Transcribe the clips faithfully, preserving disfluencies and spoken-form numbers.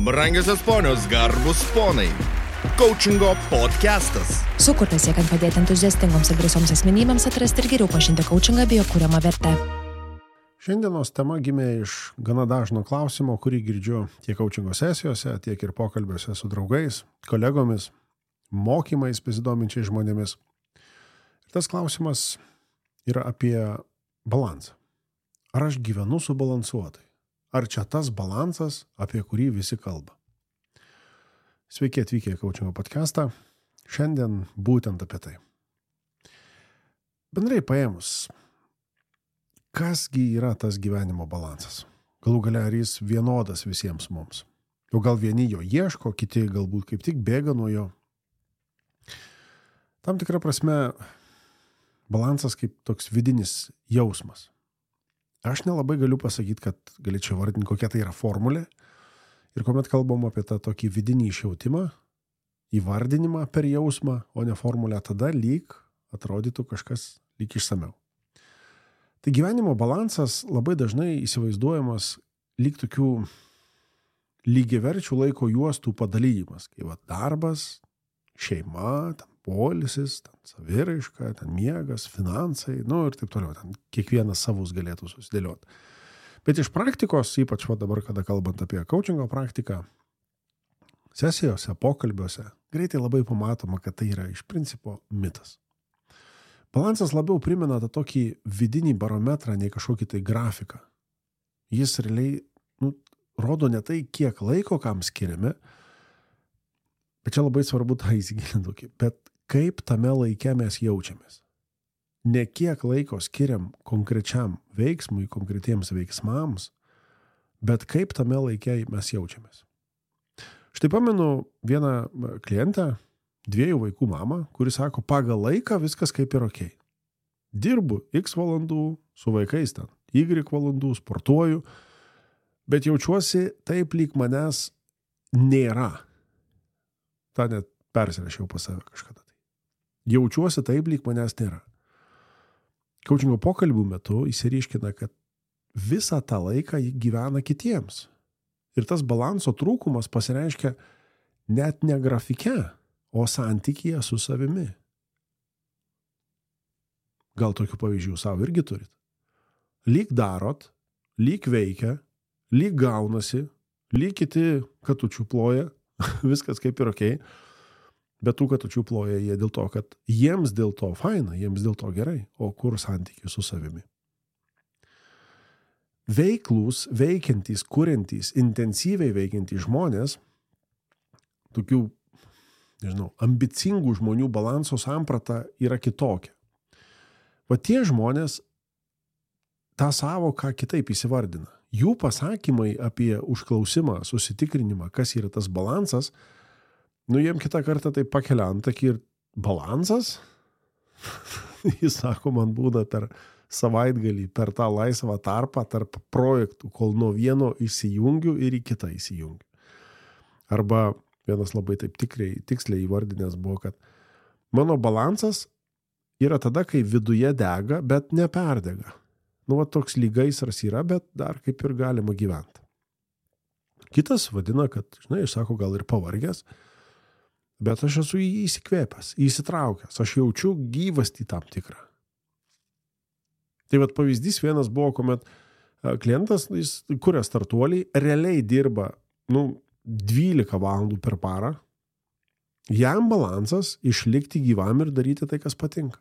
Brangiosios ponios, garbus ponai. Coachingo podcastas. Sukurtas siekiant padėti entuziastingoms ir drąsioms asmenybėms atrasti ir geriau pažinti coachingą bei jo kuriamą vertę. Šiandienos tema gimė iš gana dažno klausimo, kurį girdžiu tiek coachingo sesijose, tiek ir pokalbiuose su draugais, kolegomis, mokymais besidominčiais žmonėmis. Ir tas klausimas yra apie balansą. Ar aš gyvenu subalansuotai? Ar čia tas balansas, apie kurį visi kalba? Sveiki atvykę į Coachingo podcastą. Šiandien būtent apie tai. Bendrai paėmus, kasgi yra tas gyvenimo balansas? Galų gale ar jis vienodas visiems mums? O gal vieni jo ieško, kiti galbūt kaip tik bėga nuo jo. Tam tikra prasme, balansas kaip toks vidinis jausmas. Aš nelabai galiu pasakyti, kad galėčiau vardinti, kokia tai yra formulė. Ir kuomet kalbam apie tą tokį vidinį išjautimą, įvardinimą per jausmą, o ne formulę, tada lyg atrodytų kažkas lyg išsameu. Tai gyvenimo balansas labai dažnai įsivaizduojamas lyg tokių lygiaverčių laiko juostų padalyjimas, kai va, darbas, šeima, ten poilsis, ten saviraiška, ten miegas, finansai, nu ir taip toliau, ten kiekvienas savus galėtų susidėlioti. Bet iš praktikos, ypač va dabar, kada kalbant apie coachingo praktiką, sesijose, pokalbiuose, greitai labai pamatoma, kad tai yra iš principo mitas. Balansas labiau primena tą tokį vidinį barometrą, nei kažkokį tai grafiką. Jis realiai nu, rodo ne tai, kiek laiko kam skiriame, bet čia labai svarbu tą įsigilinti, bet kaip tame laike mes jaučiamės. Ne kiek laiko skiriam konkrečiam veiksmui, konkretiems veiksmams, bet kaip tame laike mes jaučiamės. Štai pamenu vieną klientę, dviejų vaikų mamą, kuri sako, pagal laiką viskas kaip ir okei. Dirbu X valandų, su vaikais ten Y valandų, sportuoju, bet jaučiuosi taip, lyg manęs nėra. Ta net persirašiau pas save kažkada. Tai. Jaučiuosi taip, lyg manęs nėra. Coachingo pokalbių metu įsiryškina, kad visą tą laiką jį gyvena kitiems. Ir tas balanso trūkumas pasireiškia net ne grafike, o santykyje su savimi. Gal tokių pavyzdžių savo irgi turit? Lyg darot, lyg veikia, lyg gaunasi, lyg kiti katučių ploja, viskas kaip ir okei, bet tų katučių ploja jie dėl to, kad jiems dėl to faina, jiems dėl to gerai, o kur santykiai su savimi. Veiklūs, veikiantys, kuriantys, intensyviai veikiantys žmonės, tokių, nežinau, ambicingų žmonių balanso samprata yra kitokia. Va tie žmonės tą savoką kitaip įsivardina. Jų pasakymai apie užklausimą, susitikrinimą, kas yra tas balansas, nu jiem kitą kartą tai pakelia antakį ir balansas. Jis sako, man būna per savaitgalį, per tą laisvą tarpą tarp projektų, kol nuo vieno įsijungiu ir į kitą įsijungiu. Arba vienas labai taip tikrai, tiksliai įvardinęs buvo, kad mano balansas yra tada, kai viduje dega, bet neperdega. Nu, va, toks lygaisras yra, bet dar kaip ir galima gyventi. Kitas vadina, kad, žinai, aš sako, gal ir pavargęs, bet aš esu įsikvėpęs, įsitraukęs, aš jaučiu gyvastį tam tikrą. Tai vat pavyzdys vienas buvo, kuomet klientas, jis kuria startuolį, realiai dirba, nu, dvylika valandų per parą, jam balansas išlikti gyvam ir daryti tai, kas patinka.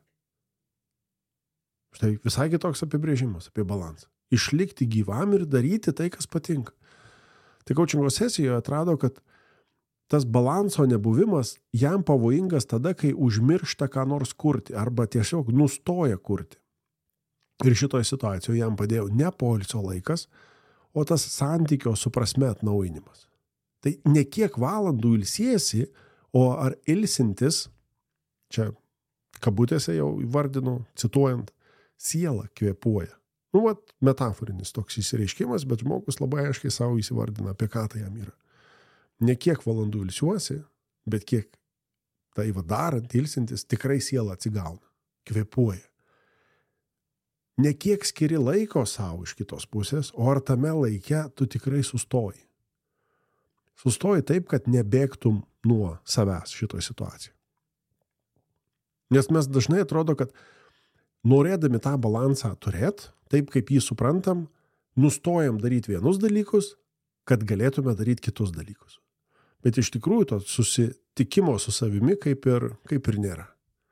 Štai visai kitoks apibrėžimas apie balansą. Išlikti gyvam ir daryti tai, kas patinka. Tai coachingo sesijoje atrado, kad tas balanso nebuvimas jam pavojingas tada, kai užmiršta ką nors kurti arba tiesiog nustoja kurti. Ir šitoje situacijoje jam padėjo ne poilsio laikas, o tas santykio su prasme atnaujinimas. Tai ne kiek valandų ilsiesi, o ar ilsintis, čia kabutėse jau įvardinu, cituojant, siela kvėpuoja. Nu, vat, metaforinis toks įsireiškimas, bet žmogus labai aiškiai savo įsivardina, apie ką tai jam yra. Ne kiek valandų ilsiuosi, bet kiek tai va darant, ilsintis, tikrai siela atsigauna, kvėpuoja. Ne kiek skiri laiko savo iš kitos pusės, o ar tame laike tu tikrai sustoji. Sustoji taip, kad nebėgtum nuo savęs šitoj situacijai. Nes mes dažnai atrodo, kad norėdami tą balansą turėti, taip kaip jį suprantam, nustojam daryti vienus dalykus, kad galėtume daryti kitus dalykus. Bet iš tikrųjų to susitikimo su savimi kaip ir, kaip ir nėra.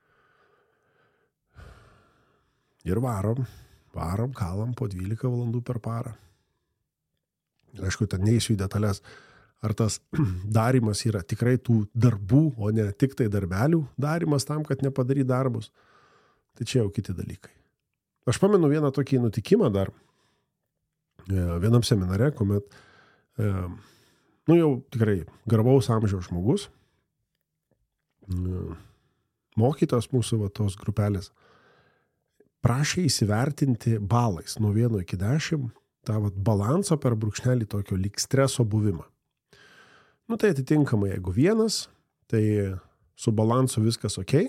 Ir varom, varom, kalam po dvylika valandų per parą. Ir aišku, ten neįsiu į detalės, ar tas darimas yra tikrai tų darbų, o ne tik tai darbelių darimas tam, kad nepadaryt darbus. Tai čia jau kiti dalykai. Aš pamenu vieną tokį nutikimą dar vienam seminare, kuomet nu jau tikrai garbaus amžiaus žmogus, mokytas mūsų va, tos grupelės, prašė įsivertinti balais nuo vieno iki dešimt tą va, balanso per brūkšnelį tokio lyg streso buvimą. Nu tai atitinkamai, jeigu vienas, tai su balansu viskas ok,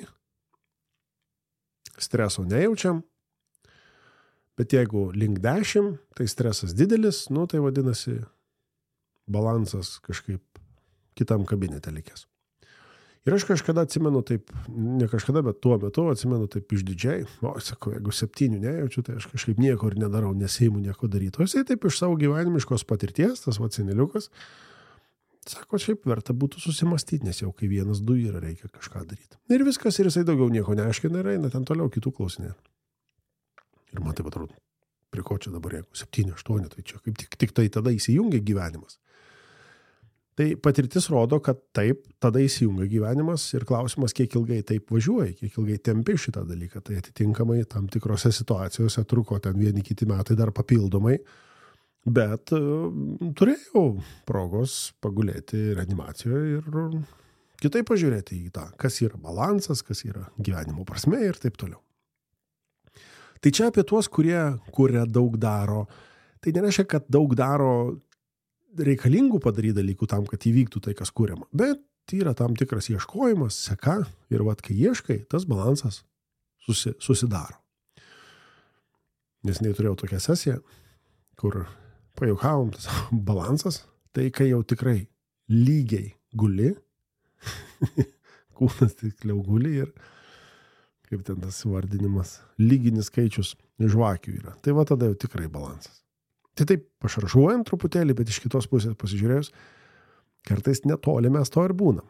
streso nejaučiam, bet jeigu link dešimt, tai stresas didelis, nu tai vadinasi balansas kažkaip kitam kabinete likęs. Ir aš kažkada atsimenu taip, ne kažkada, bet tuo metu atsimenu taip išdidžiai, o, sakau, jeigu septynių nejaučiu, tai aš kažkaip nieko ir nedarau, neseimu nieko daryti. O jisai taip iš savo gyvenimiškos patirties, tas vaciniliukas, sako, šiaip verta būtų susimastyti, nes jau kai vienas, du yra, reikia kažką daryti. Ir viskas, ir jisai daugiau nieko neaiškina ir eina ten toliau kitų klausinė. Ir man taip atrodo, prie ko čia dabar, jeigu septyni, aštuoni, tai čia kaip tik, tik tai tada įsijungia gyvenimas. Tai patirtis rodo, kad taip, tada įsijungia gyvenimas ir klausimas, kiek ilgai taip važiuoja, kiek ilgai tempi šitą dalyką. Tai atitinkamai tam tikrose situacijose truko ten vieni kiti metai dar papildomai, bet uh, turėjau progos pagulėti reanimacijoje ir kitaip pažiūrėti į tą, kas yra balansas, kas yra gyvenimo prasme ir taip toliau. Tai čia apie tuos, kurie kuria daug daro. Tai nereiškia, kad daug daro reikalingų padaryti dalykų tam, kad įvyktų tai, kas kuriama. Bet tai yra tam tikras ieškojimas, seka ir vat, kai ieškai, tas balansas susi, susidaro. Nes neturėjau tokią sesiją, kur pajuokavom tas balansas, tai kai jau tikrai lygiai guli, kūnas tikliau guli ir kaip ten tas vardinimas, lyginis skaičius žvakių yra. Tai va tada jau tikrai balansas. Tai taip pašaržuojant truputėlį, bet iš kitos pusės pasižiūrėjus, kartais netoli mes to ir būnam.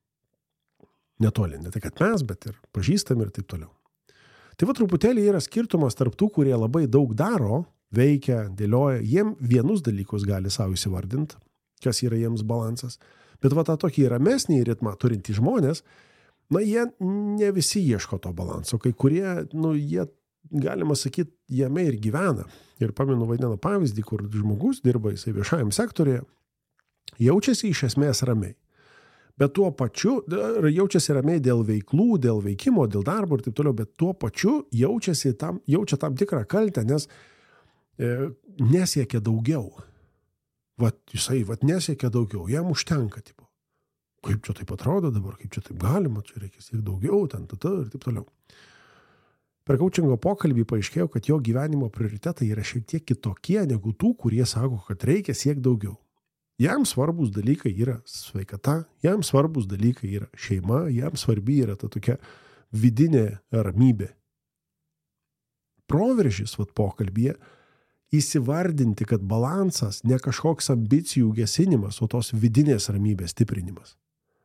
Netoli, ne tai kad mes, bet ir pažįstam ir taip toliau. Tai va truputėlį yra skirtumas tarp tų, kurie labai daug daro, veikia, dėlioja, jiem vienus dalykus gali savo įsivardinti, kas yra jiems balansas. Bet va tą tokį ramesnį ritmą turintį žmonės, na jie ne visi ieško to balanso, kai kurie, nu jie galima sakyti, jame ir gyvena. Ir pamenu vadinamą pavyzdį, kur žmogus dirba jisai viešajam sektorėje, jaučiasi iš esmės ramiai. Bet tuo pačiu, jaučiasi ramiai dėl veiklų, dėl veikimo, dėl darbo ir taip toliau, bet tuo pačiu jaučiasi tam, jaučia tam tikrą kaltę, nes e, nesiekia daugiau. Vat jisai vat nesiekia daugiau, jam užtenka, tipo. Kaip čia taip atrodo dabar, kaip čia taip galima, čia reikia siekti daugiau, ten, tada ir taip toliau. Per coachingo pokalbį paaiškėjo, kad jo gyvenimo prioritetai yra šiek tiek kitokie negu tų, kurie sako, kad reikia siekti daugiau. Jam svarbus dalykai yra sveikata, jam svarbus dalykai yra šeima, jam svarbi yra ta tokia vidinė ramybė. Proveržis vat pokalbyje įsivardinti, kad balansas ne kažkoks ambicijų gesinimas, o tos vidinės ramybės stiprinimas.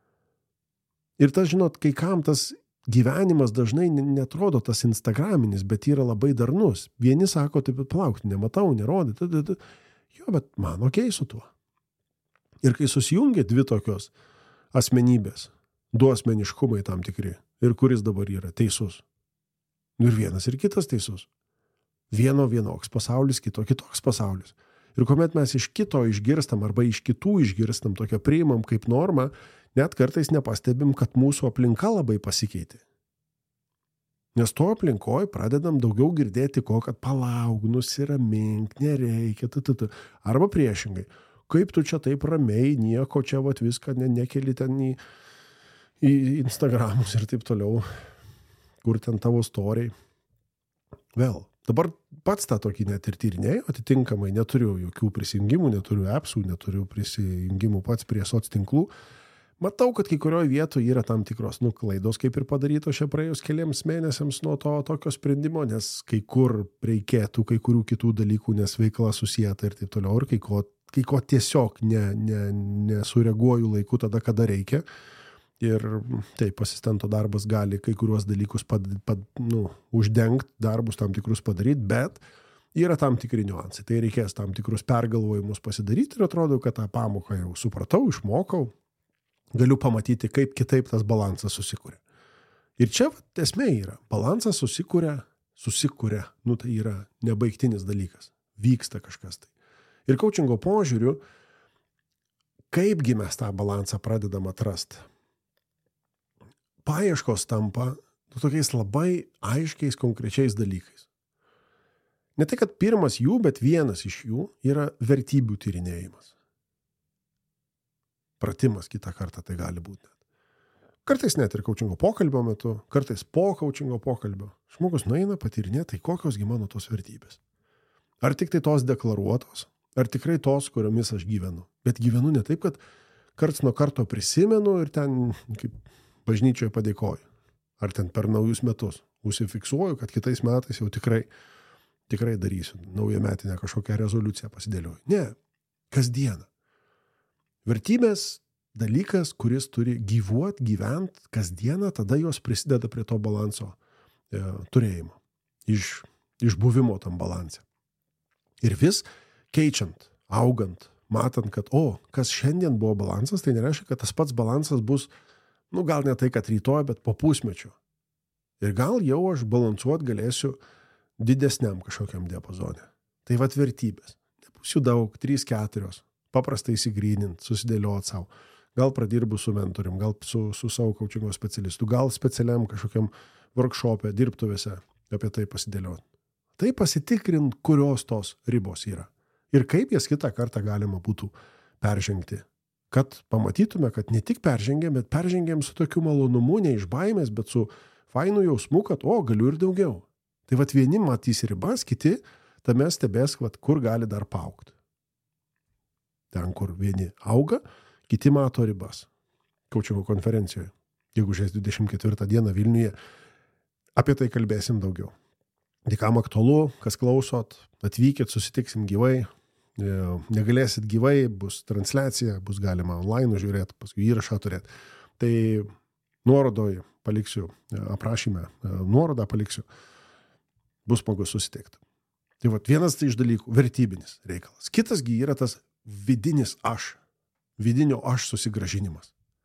Ir tas, žinot, kai kam tas gyvenimas dažnai netrodo tas instagraminis, bet yra labai darnus. Vieni sako, taip, palauk, nematau, nerodė. Jo, bet man okei su tuo. Ir kai susijungia dvi tokios asmenybės, du asmeniškumai tam tikri, ir kuris dabar yra teisus. Ir vienas ir kitas teisus. Vieno vienoks pasaulis, kito kitoks pasaulis. Ir kuomet mes iš kito išgirstam arba iš kitų išgirstam, tokią priimam kaip normą, net kartais nepastebim, kad mūsų aplinka labai pasikeitė. Nes to aplinkoj pradedam daugiau girdėti ko, kad palauk, nusiramink, nereikia, t-t-t. Arba priešingai, kaip tu čia taip ramiai, nieko čia vat viską ne, nekeli ten į, į Instagramus ir taip toliau, kur ten tavo storiai. Vėl, Dabar pats tą tokį net ir tyrinėjau, atitinkamai neturiu jokių prisijungimų, neturiu appsų, neturiu prisijungimų pats prie soc tinklų. Matau, kad kai kurioje vietoje yra tam tikros nu, klaidos, kaip ir padaryto čia praėjus keliams mėnesiams nuo to tokio sprendimo, nes kai kur reikėtų kai kurių kitų dalykų, nes veikla susijęta ir taip toliau, ir kai ko, kai ko tiesiog ne, ne, nesureaguoju laiku tada, kada reikia. Ir taip, asistento darbas gali kai kuriuos dalykus pad, pad, nu, uždengti, darbus tam tikrus padaryti, bet yra tam tikri niuansai. Tai reikės tam tikrus pergalvojimus pasidaryti ir atrodo, kad tą pamoką jau supratau, išmokau. Galiu pamatyti, kaip kitaip tas balansas susikūrė. Ir čia esmė yra, balansas susikūrė, susikūrė, nu tai yra nebaigtinis dalykas, vyksta kažkas tai. Ir coachingo požiūriu, kaipgi mes tą balansą pradedam atrasti. Paieškos tampa nu, tokiais labai aiškiais, konkrečiais dalykais. Ne tai, kad pirmas jų, bet vienas iš jų yra vertybių tyrinėjimas. Pratimas kitą kartą tai gali būti net. Kartais net ir coachingo pokalbio metu, kartais po coachingo pokalbio. Žmogus nueina patyrinėti, tai kokiosgi mano tos vertybės. Ar tik tai tos deklaruotos, ar tikrai tos, kuriomis aš gyvenu. Bet gyvenu ne taip, kad karts nuo karto prisimenu ir ten kaip bažnyčioje padėkoju. Ar ten per naujus metus užsifiksuoju, kad kitais metais jau tikrai, tikrai darysiu naujametinę kažkokią rezoliuciją pasidėlioju. Ne, kasdieną. Vertybės dalykas, kuris turi gyvuot, gyvent kasdieną, tada jos prisideda prie to balanso e, turėjimo, iš, iš buvimo tam balanse. Ir vis keičiant, augant, matant, kad o, kas šiandien buvo balansas, tai nereiškia, kad tas pats balansas bus, nu gal ne tai, kad rytoj, bet po pusmečio. Ir gal jau aš balansuot galėsiu didesniam kažkokiam diapazone. Tai vat vertybės. Nebus jų daug, trys, keturios. Paprastai įsigrynint, susidėliot savo. Gal pradirbu su mentorium, gal su, su savo coachingo specialistu, gal specialiam kažkokiam workshopė, dirbtuvėse apie tai pasidėliot. Tai pasitikrint, kurios tos ribos yra. Ir kaip jas kitą kartą galima būtų peržengti. Kad pamatytume, kad ne tik peržengėm, bet peržengėm su tokiu malonumu, ne iš baimės, bet su fainu jausmu, kad o, galiu ir daugiau. Tai vat vieni matys ribas, kiti tame stebės, vat, kur gali dar paaugti. Ten, kur vieni auga, kiti mato ribas. Coachingo konferencijoje, gegužės dvidešimt ketvirtą dieną Vilniuje, apie tai kalbėsim daugiau. Tai kam aktualu, kas klausot, atvykit, susitiksim gyvai, negalėsit gyvai, bus transliacija, bus galima online žiūrėti, paskui įrašą turėti. Tai nuorodoj paliksiu, aprašyme, nuorodą paliksiu, bus smagu susitikti. Tai vat, vienas tai iš dalykų, vertybinis reikalas. Kitasgi yra tas vidinis aš, vidinio aš susigrąžinimas.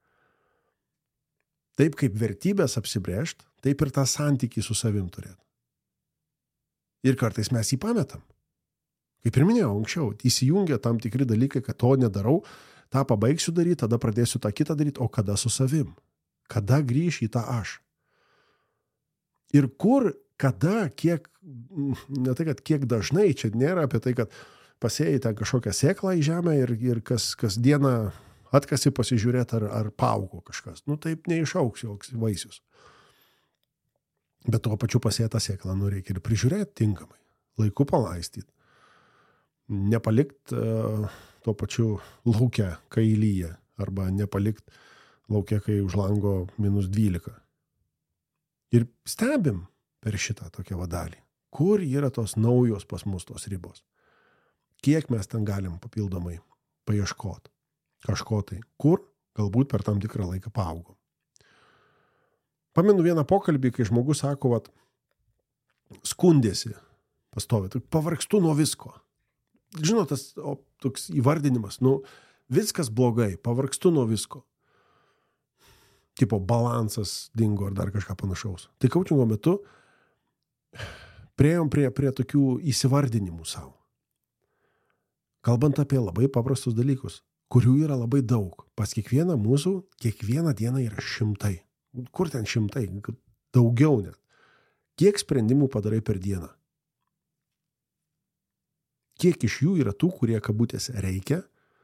Taip kaip vertybės apsibrėžt, taip ir tą santykį su savim turėt. Ir kartais mes jį pametam. Kaip ir minėjau anksčiau, įsijungia tam tikri dalykai, kad to nedarau, tą pabaigsiu daryti, tada pradėsiu tą kitą daryti, o kada su savim? Kada grįš į tą aš? Ir kur, kada, kiek, ne tai, kad kiek dažnai, čia nėra apie tai, kad pasėjai ten kažkokią sėklą į žemę ir, ir kas, kas dieną atkasi pasižiūrėti, ar, ar paaugo kažkas. Nu taip neišauks joks vaisius. Bet tuo pačiu pasėtą sėklą, nu reikia ir prižiūrėti tinkamai, laiku palaistyti. Nepalikt uh, tuo pačiu lauke, kai lyja, arba nepalikt lauke, kai už lango minus dvylika. Ir stebim per šitą tokią vadalį, kur yra tos naujos pas mus tos ribos. Kiek mes ten galim papildomai paieškoti kažko tai, kur galbūt per tam tikrą laiką paaugom. Pamenu vieną pokalbį, kai žmogus sako, vat, skundėsi pastovi, pavargstu nuo visko. Žinot, tas o, toks įvardinimas, nu, viskas blogai, pavargstu nuo visko. Tipo balansas dingo ar dar kažką panašaus. Tai coachingo metu priėjom prie, prie tokių įsivardinimų savo. Kalbant apie labai paprastus dalykus, kurių yra labai daug. Pas kiekvieną mūsų, kiekvieną dieną yra šimtai. Kur ten šimtai? Daugiau net. Kiek sprendimų padarai per dieną? Kiek iš jų yra tų, kurie kabutėse reikia,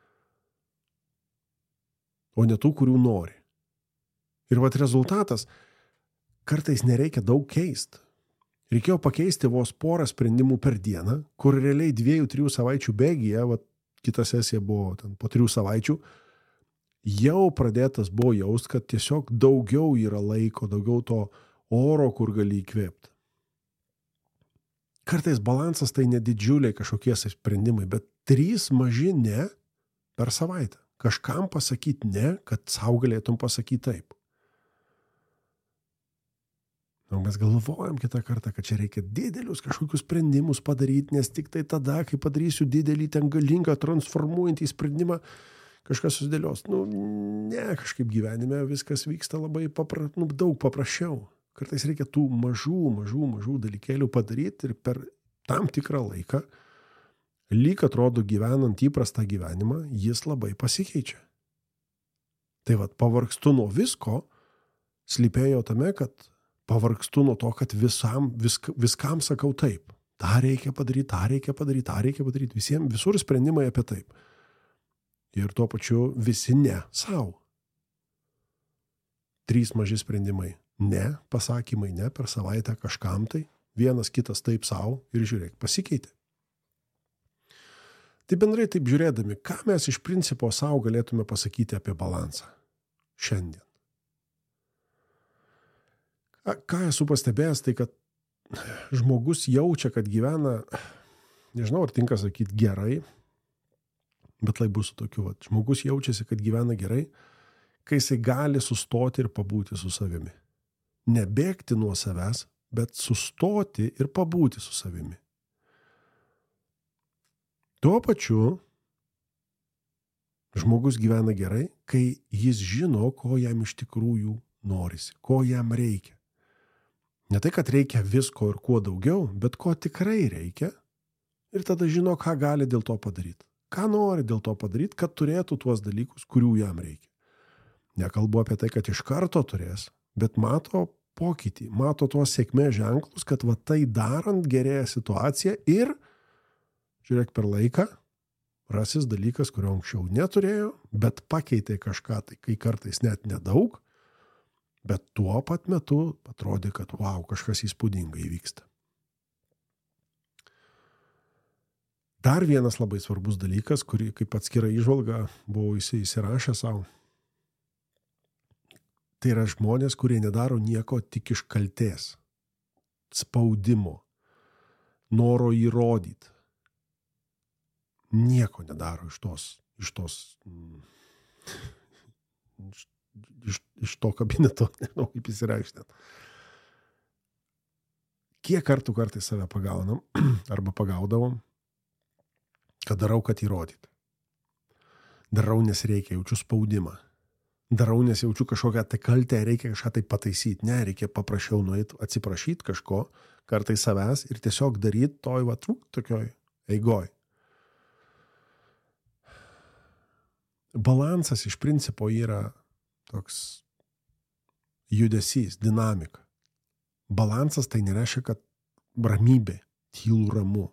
o ne tų, kurių nori. Ir vat rezultatas, kartais nereikia daug keist. reikėjo pakeisti vos porą sprendimų per dieną, kur realiai dviejų, trijų savaičių bėgyje, va, kita sesija buvo ten po trijų savaičių, jau pradėtas buvo jaust, kad tiesiog daugiau yra laiko, daugiau to oro, kur gali įkvėpti. Kartais balansas tai nedidžiuliai kažkokie sprendimai, bet trys maži ne per savaitę. Kažkam pasakyti ne, kad sau galėtum pasakyti taip. O mes galvojam kitą kartą, kad čia reikia didelius kažkokius sprendimus padaryti, nes tik tai tada, kai padarysiu didelį ten galingą transformuojantį sprendimą, kažkas susidėlios. Nu, ne, kažkaip gyvenime viskas vyksta labai papra, nu, daug paprasčiau. Kartais reikia tų mažų, mažų, mažų dalykėlių padaryti ir per tam tikrą laiką, lyg atrodo gyvenant įprastą gyvenimą, jis labai pasikeičia. Tai vat, pavargstu nuo visko, slypėjo tame, kad pavargstu nuo to, kad visam, visk, viskam sakau taip. tą reikia padaryti, tą reikia padaryti, tą reikia padaryti. Visiems, visur sprendimai apie taip. Ir tuo pačiu visi ne savo. Trys maži sprendimai. Ne, pasakymai ne per savaitę kažkam tai. Vienas kitas taip savo ir žiūrėk, pasikeitė. Tai bendrai taip žiūrėdami, ką mes iš principo savo galėtume pasakyti apie balansą šiandien. Ką esu pastebėjęs, tai kad žmogus jaučia, kad gyvena, nežinau, ar tinka sakyti gerai, bet lai bus tokiu, vat, žmogus jaučiasi, kad gyvena gerai, kai jisai gali sustoti ir pabūti su savimi. Nebėgti nuo savęs, bet sustoti ir pabūti su savimi. Tuo pačiu žmogus gyvena gerai, kai jis žino, ko jam iš tikrųjų norisi, ko jam reikia. Ne tai, kad reikia visko ir kuo daugiau, bet ko tikrai reikia ir tada žino, ką gali dėl to padaryti. Ką nori dėl to padaryti, kad turėtų tuos dalykus, kurių jam reikia. Nekalbu apie tai, kad iš karto turės, bet mato pokytį, mato tuos sėkmės ženklus, kad va tai darant gerėja situacija ir, žiūrėk, per laiką rasis dalykas, kurio anksčiau neturėjo, bet pakeitė kažką, tai kai kartais net nedaug, bet tuo pat metu atrodė, kad wow, kažkas įspūdingai vyksta. Dar vienas labai svarbus dalykas, kurį kaip atskira įžvalga buvau įsirašę savo, tai yra žmonės, kurie nedaro nieko tik iš kaltės, spaudimo, noro įrodyti. Nieko nedaro iš tos, iš tos, iš, iš, iš to kabineto, nežinau kaip įsireikšti. Kiek kartų kartais save pagaunam, arba pagaudavom, kad darau, kad įrodyti. Darau, nes reikia, jaučiu spaudimą. Darau, nes jaučiu kažkokią tai kaltę, reikia kažką tai pataisyti. Ne, reikia paprašiau nueiti, atsiprašyti kažko, kartais savęs ir tiesiog daryti toj, va, truk, tokioj eigoj. Balansas iš principo yra toks judesys, dinamika. Balansas tai nereiškia, kad ramybė, tylų ramu.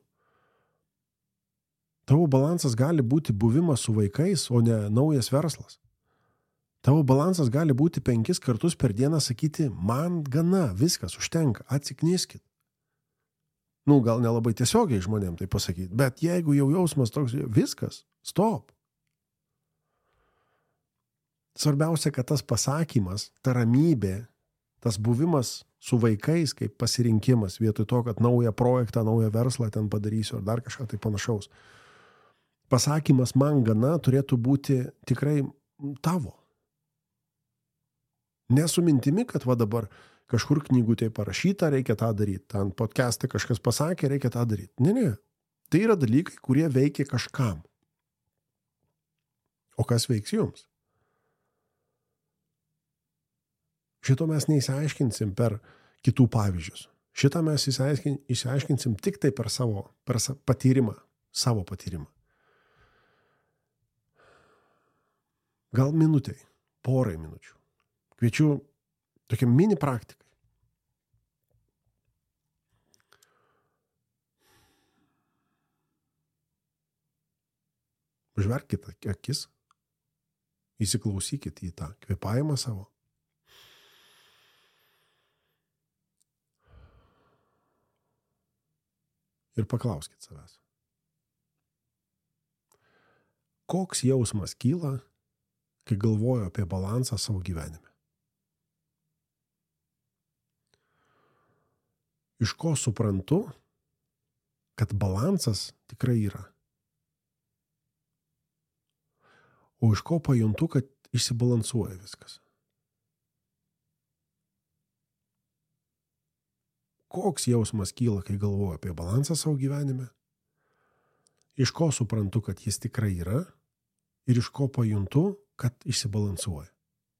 Tavo balansas gali būti buvimas su vaikais, o ne naujas verslas. Tavo balansas gali būti penkis kartus per dieną sakyti, man gana, viskas, užtenka, atsikniskit. Nu, gal nelabai tiesiogiai žmonėm tai pasakyti, bet jeigu jau jausmas toks, viskas, stop. Svarbiausia, kad tas pasakymas, ta ramybė, tas buvimas su vaikais kaip pasirinkimas, vietoj to, kad naują projektą, naują verslą ten padarysiu ar dar kažką tai panašaus. Pasakymas man gana turėtų būti tikrai tavo. Nesu mintimi, kad va dabar kažkur knygutėje parašyta, reikia tą daryti. Ten podcast'e kažkas pasakė, reikia tą daryti. Ne, ne. Tai yra dalykai, kurie veikia kažkam. O kas veiks jums? Šito mes neįsiaiškinsim per kitų pavyzdžius. Šitą mes įsiaiškinsim tik tai per savo per patyrimą, savo patyrimą. Gal minutei, porai minučių. Kviečiu tokia mini praktikai. Užverkite akis, įsiklausykite į tą kvėpavimą savo. ir paklauskit savęs. Koks jausmas kyla, kai galvoju apie balansą savo gyvenime? Iš ko suprantu, kad balansas tikrai yra? O iš ko pajuntu, kad išsibalansuoja viskas? Koks jausmas kyla, kai galvoju apie balansą savo gyvenime? Iš ko suprantu, kad jis tikrai yra? Ir iš ko pajuntu, kad išsibalansuoja?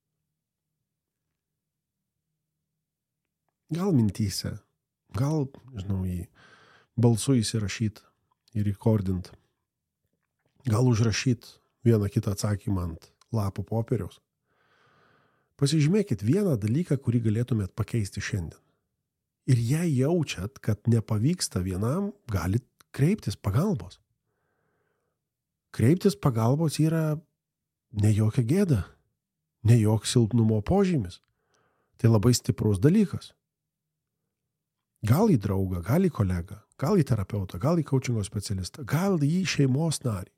Gal mintyse, gal, žinau, į balsu įsirašyt ir rekordint. Gal užrašyt vieną kitą atsakymą ant lapo popieriaus. Pasižymėkit vieną dalyką, kurį galėtumėt pakeisti šiandien. Ir jei jaučiat, kad nepavyksta vienam, galit kreiptis pagalbos. Kreiptis pagalbos yra ne jokia gėda, ne joks silpnumo požymis. Tai labai stiprus dalykas. Gal į draugą, gal į kolegą, gal į terapeutą, gal į coachingo specialistą, gal į šeimos narį.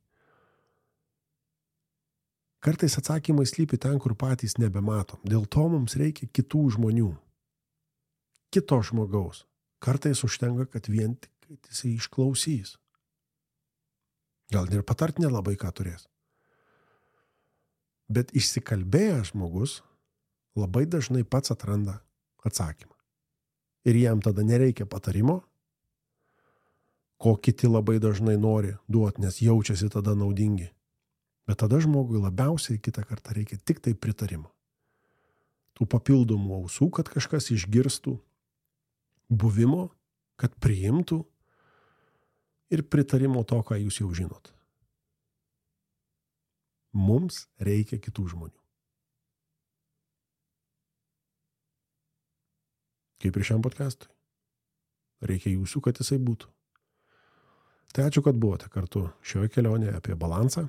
Kartais atsakymai slypi ten, kur patys nebematom. Dėl to mums reikia kitų žmonių. Kito žmogaus. Kartais užtenka, kad vien tik jisai išklausys. Gal ir patart nelabai ką turės. Bet išsikalbėjęs žmogus labai dažnai pats atranda atsakymą. Ir jam tada nereikia patarimo, ko kiti labai dažnai nori duoti, nes jaučiasi tada naudingi. Bet tada žmogui labiausiai kitą kartą reikia tik tai pritarimo. Tų papildomų ausų, kad kažkas išgirstų, buvimo, kad priimtų ir pritarimo to, ką jūs jau žinot. Mums reikia kitų žmonių. Kaip ir šiam podcastui. Reikia jūsų, kad jisai būtų. Tai ačiū, kad buvote kartu šioje kelionėje apie balansą.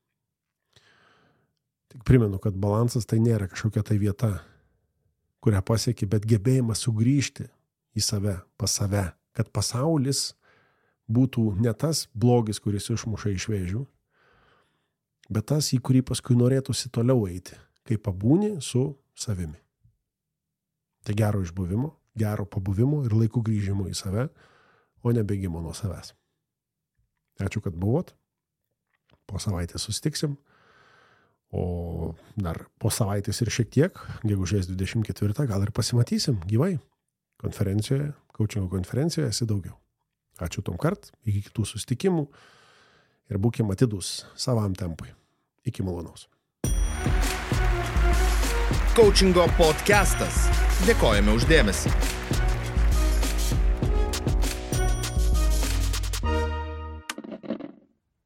Tik primenu, kad balansas tai nėra kažkokia tai vieta, kurią pasieki, bet gebėjimas sugrįžti į save, pas save, kad pasaulis būtų ne tas blogis, kuris išmuša iš vėžių, bet tas, į kurį paskui norėtųsi toliau eiti, kai pabūni su savimi. Tai gero išbuvimo, gero pabuvimo ir laikų grįžimo į save, o ne bėgimo nuo savęs. Ačiū, kad buvot. Po savaitės susitiksim. O dar po savaitės ir šiek tiek, gegužės dvidešimt ketvirtą, gal ir pasimatysim gyvai. Konferencijoje, coachingo konferencijoje esi daugiau. Ačiū tom kart, iki kitų susitikimų ir būkim atidūs savam tempui. Iki malonaus. Coachingo podcastas. Dėkojame už dėmesį.